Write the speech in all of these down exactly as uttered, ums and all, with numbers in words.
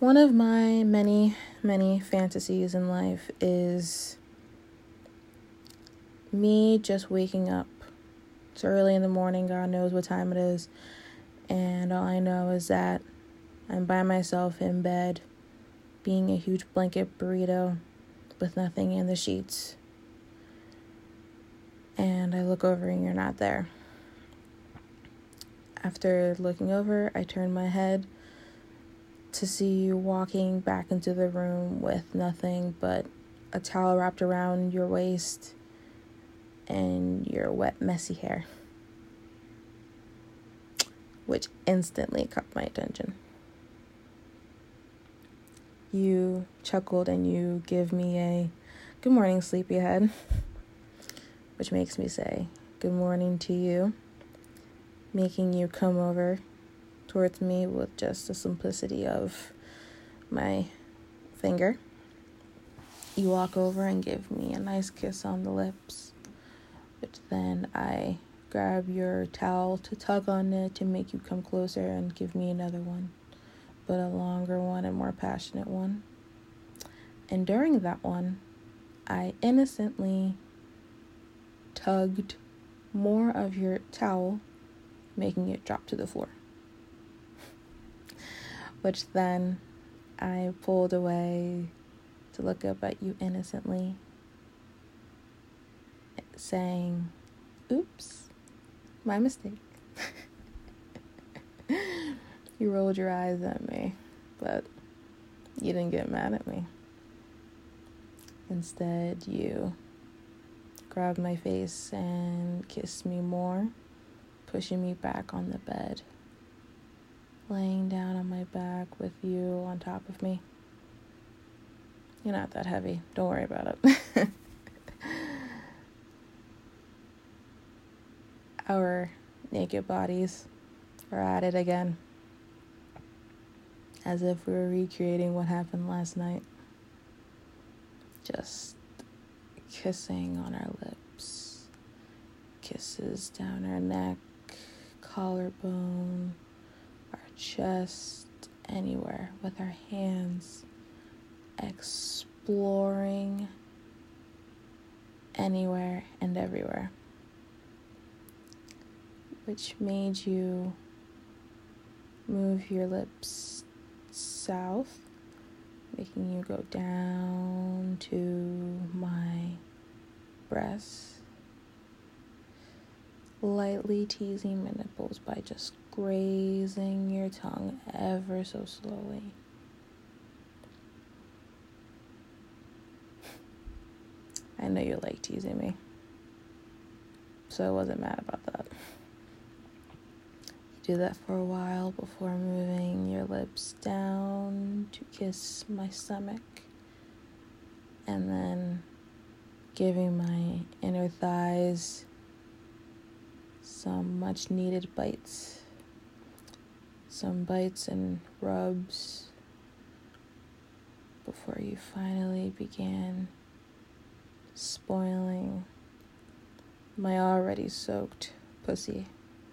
One of my many, many fantasies in life is me just waking up. It's early in the morning, God knows what time it is, and all I know is that I'm by myself in bed, being a huge blanket burrito with nothing in the sheets. And I look over and you're not there. After looking over, I turn my head to see you walking back into the room with nothing but a towel wrapped around your waist and your wet, messy hair, which instantly caught my attention. You chuckled and you give me a good morning, sleepyhead, which makes me say good morning to you, making you come over towards me with just the simplicity of my finger. You walk over and give me a nice kiss on the lips, which then I grab your towel to tug on it to make you come closer and give me another one, but a longer one and more passionate one. And during that one, I innocently tugged more of your towel, making it drop to the floor. Which then I pulled away to look up at you innocently, saying, "Oops, my mistake." You rolled your eyes at me, but you didn't get mad at me. Instead, you grabbed my face and kissed me more, pushing me back on the bed, laying down on my back with you on top of me. You're not that heavy. Don't worry about it. Our naked bodies are at it again, as if we were recreating what happened last night. Just kissing on our lips, kisses down our neck, collarbone, our chest, anywhere, with our hands, exploring anywhere and everywhere, which made you move your lips south, making you go down to my breasts, lightly teasing my nipples by just grazing your tongue ever so slowly. I know you like teasing me, so I wasn't mad about that. You do that for a while before moving your lips down to kiss my stomach, and then giving my inner thighs some much needed bites, some bites and rubs before you finally began spoiling my already soaked pussy,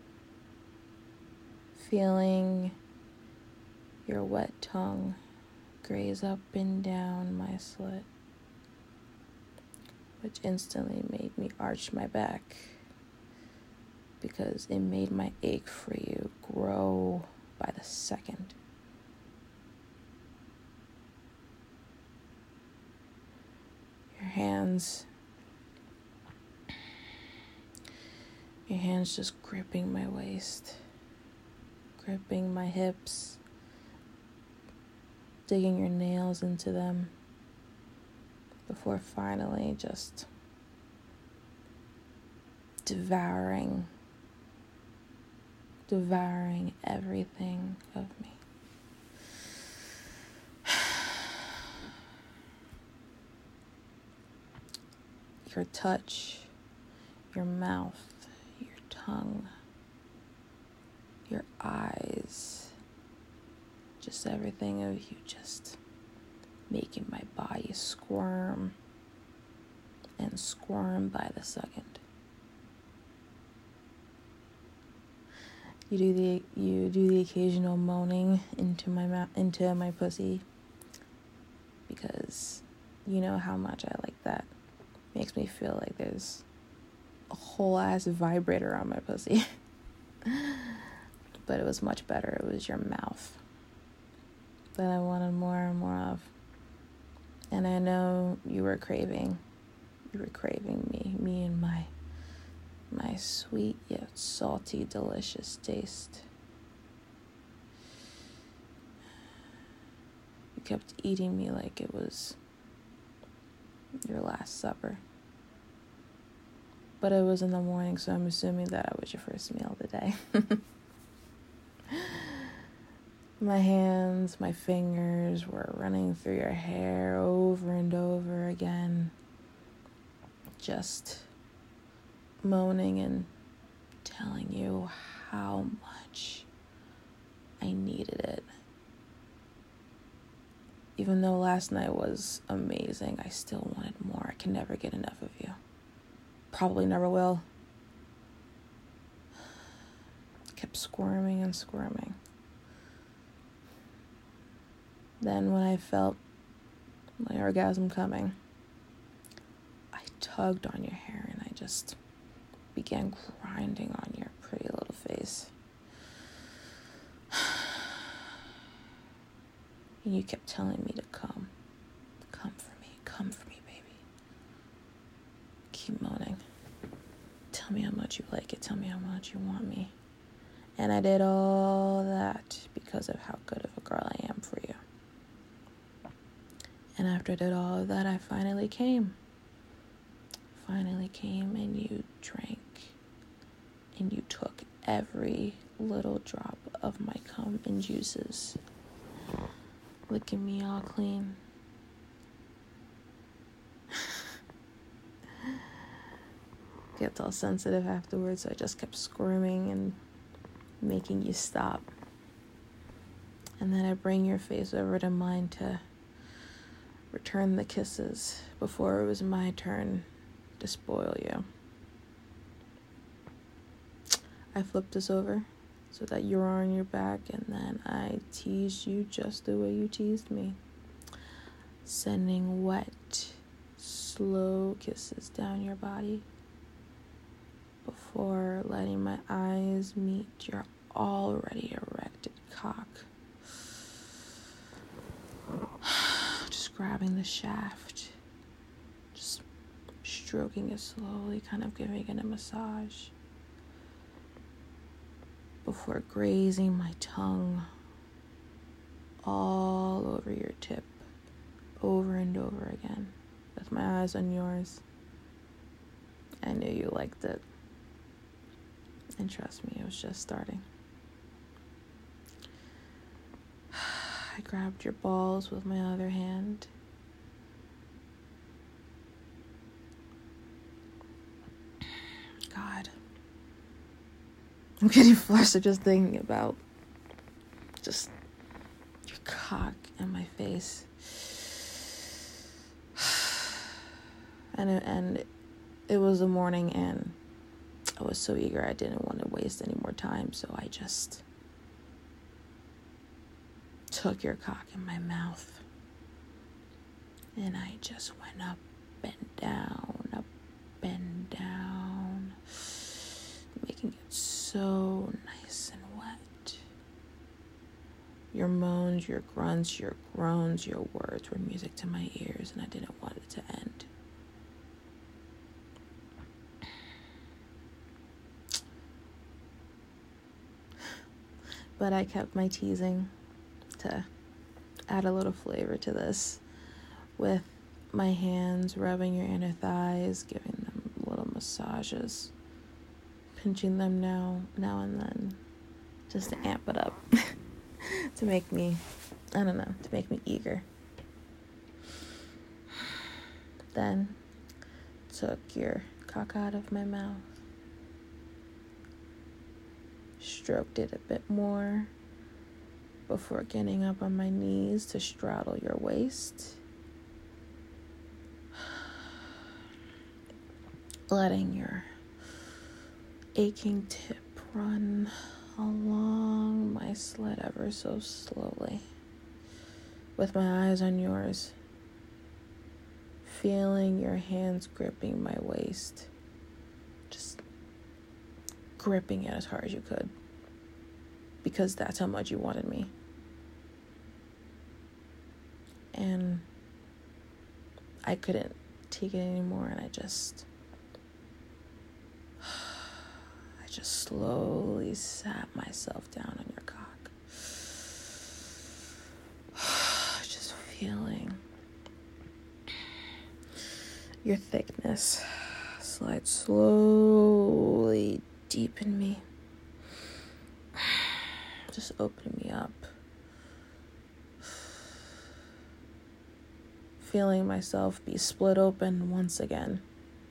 feeling your wet tongue graze up and down my slit, which instantly made me arch my back because it made my ache for you grow by the second. Your hands, your hands just gripping my waist, gripping my hips, digging your nails into them, before finally just devouring, devouring everything of me. Your touch, your mouth, your tongue, your eyes, just everything of you just making my body squirm and squirm by the second. You do the you do the occasional moaning into my mouth, into my pussy, because you know how much I like that. Makes me feel like there's a whole ass vibrator on my pussy. But it was much better. It was your mouth that I wanted more and more of. And I know you were craving. You were craving me. Me and my my sweet yet salty, delicious taste. You kept eating me like it was your last supper. But it was in the morning, so I'm assuming that I was your first meal of the day. My hands, my fingers were running through your hair over and over again. Just moaning and telling you how much I needed it. Even though last night was amazing, I still wanted more. I can never get enough of you. Probably never will. Kept squirming and squirming. Then when I felt my orgasm coming, I tugged on your hair and I just began grinding on your pretty little face. And you kept telling me to come. Come for me. Come for me, baby. Keep moaning. Tell me how much you like it. Tell me how much you want me. And I did all that because of how good of a girl I am for you. And after I did all of that, I finally came. Finally came and you drank. And you took every little drop of my cum and juices, licking me all clean. Get all sensitive afterwards, so I just kept squirming and making you stop. And then I bring your face over to mine to return the kisses before it was my turn to spoil you. I flipped us over so that you were on your back, and then I teased you just the way you teased me, sending wet, slow kisses down your body before letting my eyes meet your already erected cock. Just grabbing the shaft, just stroking it slowly, kind of giving it a massage, before grazing my tongue all over your tip, over and over again, with my eyes on yours. I knew you liked it. And trust me, it was just starting. I grabbed your balls with my other hand. God. I'm getting flustered just thinking about just your cock in my face. And it, and it was the morning, and I was so eager I didn't want to waste any more time, so I just took your cock in my mouth, and I just went up and down, up and down, making it so nice and wet. Your moans, your grunts, your groans, your words were music to my ears, and I didn't want it to end. But I kept my teasing to add a little flavor to this, with my hands rubbing your inner thighs, giving them little massages, pinching them now, now and then, just to amp it up, to make me, I don't know, to make me eager. Then took your cock out of my mouth, stroked it a bit more before getting up on my knees to straddle your waist, letting your aching tip run along my slit ever so slowly, with my eyes on yours, feeling your hands gripping my waist, just gripping it as hard as you could, because that's how much you wanted me. And I couldn't take it anymore, and I just I just slowly sat myself down on your cock, just feeling your thickness slide slowly deep in me, just opening me up, feeling myself be split open once again,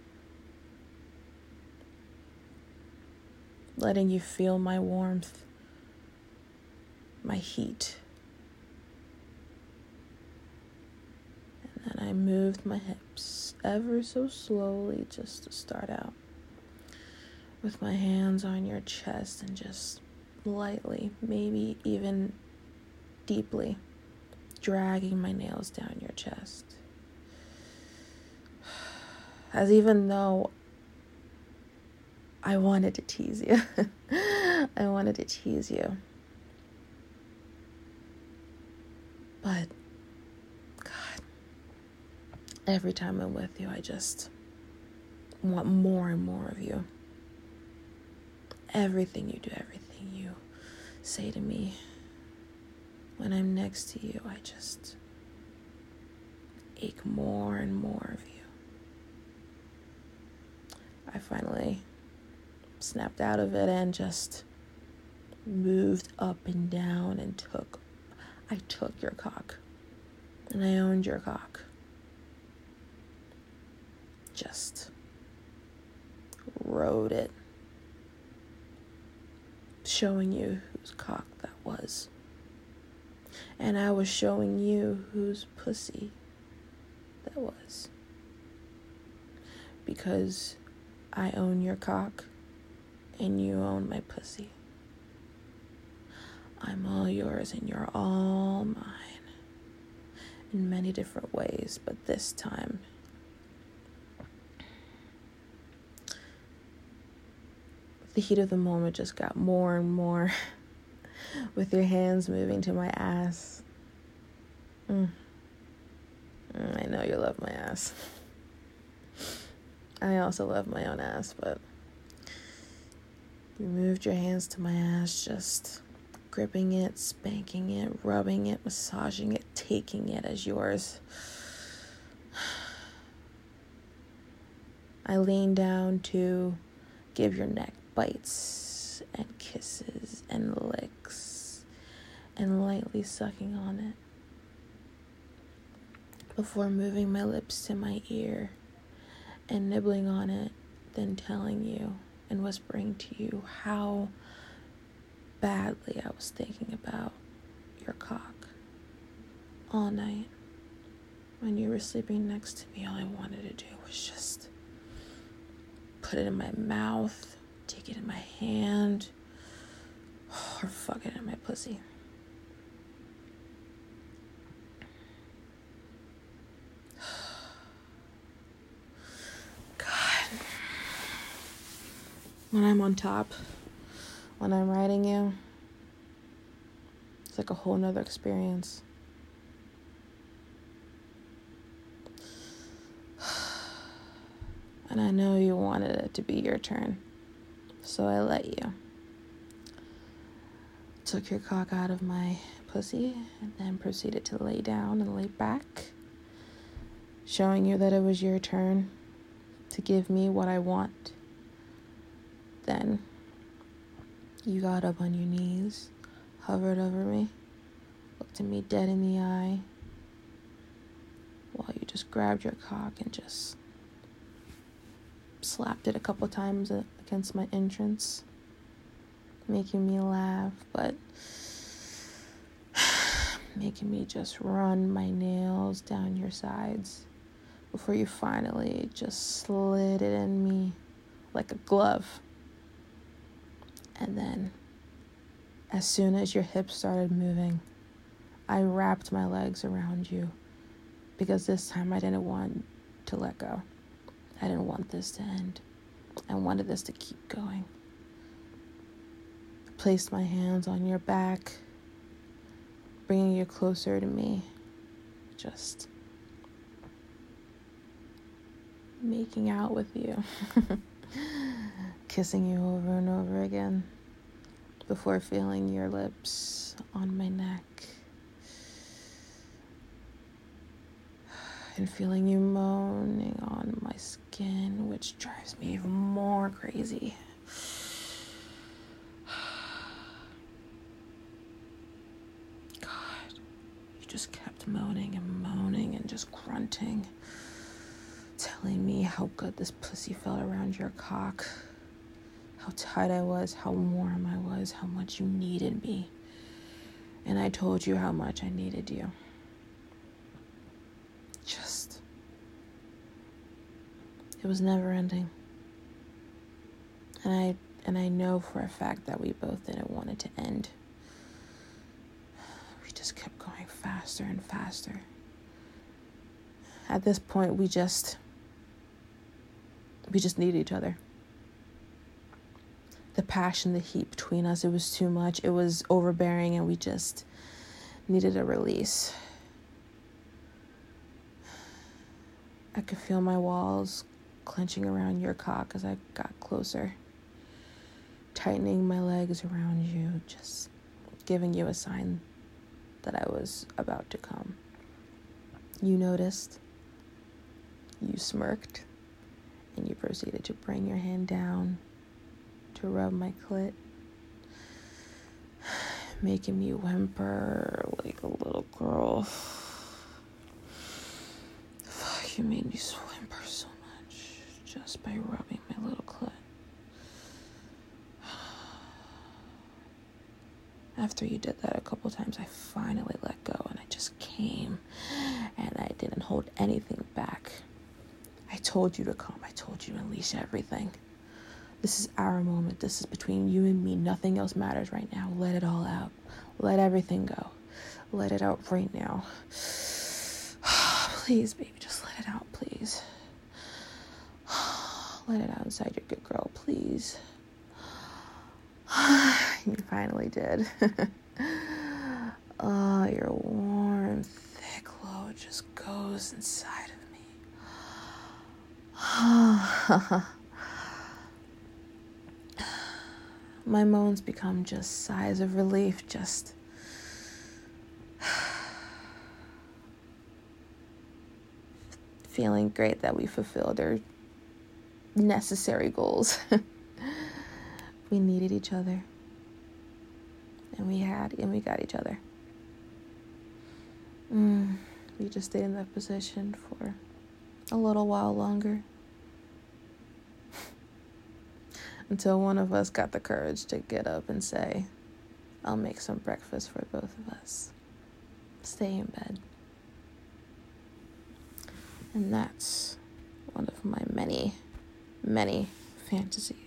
letting you feel my warmth, my heat. And then I moved my hips ever so slowly just to start out, with my hands on your chest and just lightly, maybe even deeply, dragging my nails down your chest. As even though I wanted to tease you. I wanted to tease you. But, God, every time I'm with you, I just want more and more of you. Everything you do, everything you say to me, when I'm next to you, I just ache more and more of you. I finally snapped out of it and just moved up and down and took, I took your cock, and I owned your cock. Just rode it, showing you whose cock that was. And I was showing you whose pussy that was. Because I own your cock and you own my pussy. I'm all yours and you're all mine. In many different ways, but this time the heat of the moment just got more and more with your hands moving to my ass. Mm. Mm, I know you love my ass. I also love my own ass, but you moved your hands to my ass, just gripping it, spanking it, rubbing it, massaging it, taking it as yours. I leaned down to give your neck bites and kisses and licks and lightly sucking on it before moving my lips to my ear and nibbling on it, then telling you and whispering to you how badly I was thinking about your cock all night. When you were sleeping next to me, all I wanted to do was just put it in my mouth, take it in my hand, or fuck it in my pussy. God. When I'm on top, when I'm riding you, it's like a whole nother experience. And I know you wanted it to be your turn, so I let you. Took your cock out of my pussy and then proceeded to lay down and lay back, showing you that it was your turn to give me what I want. Then you got up on your knees, hovered over me, looked at me dead in the eye, while you just grabbed your cock and just slapped it a couple times against my entrance, making me laugh, but making me just run my nails down your sides before you finally just slid it in me like a glove. And then As soon as your hips started moving, I wrapped my legs around you because this time I didn't want to let go. I didn't want this to end. I wanted this to keep going. I placed my hands on your back, bringing you closer to me, just making out with you, kissing you over and over again before feeling your lips on my neck and feeling you moaning on my skin, which drives me even more crazy. God, you just kept moaning and moaning and just grunting, telling me how good this pussy felt around your cock, how tight I was, how warm I was, how much you needed me. And I told you how much I needed you. Just, it was never ending. And I and I know for a fact that we both didn't want it to end. We just kept going faster and faster. At this point, we just we just needed each other. The passion, the heat between us, it was too much. It was overbearing, and we just needed a release. I could feel my walls clenching around your cock as I got closer, tightening my legs around you, just giving you a sign that I was about to come. You noticed, you smirked, and you proceeded to bring your hand down to rub my clit, making me whimper like a little girl. Fuck, you made me whimper so much just by rubbing my little clit. After you did that a couple times, I finally let go and I just came, and I didn't hold anything back. I told you to come. I told you to unleash everything. This is our moment. This is between you and me. Nothing else matters right now. Let it all out. Let everything go. Let it out right now. Please, baby, just let it out, please. Let it out inside your good girl, please. You finally did. Oh, your warm, thick load just goes inside of me. My moans become just sighs of relief, just feeling great that we fulfilled our necessary goals. We needed each other, and we had, and we got each other. Mm, we just stayed in that position for a little while longer. Until one of us got the courage to get up and say, I'll make some breakfast for both of us. Stay in bed. And that's one of my many, many fantasies.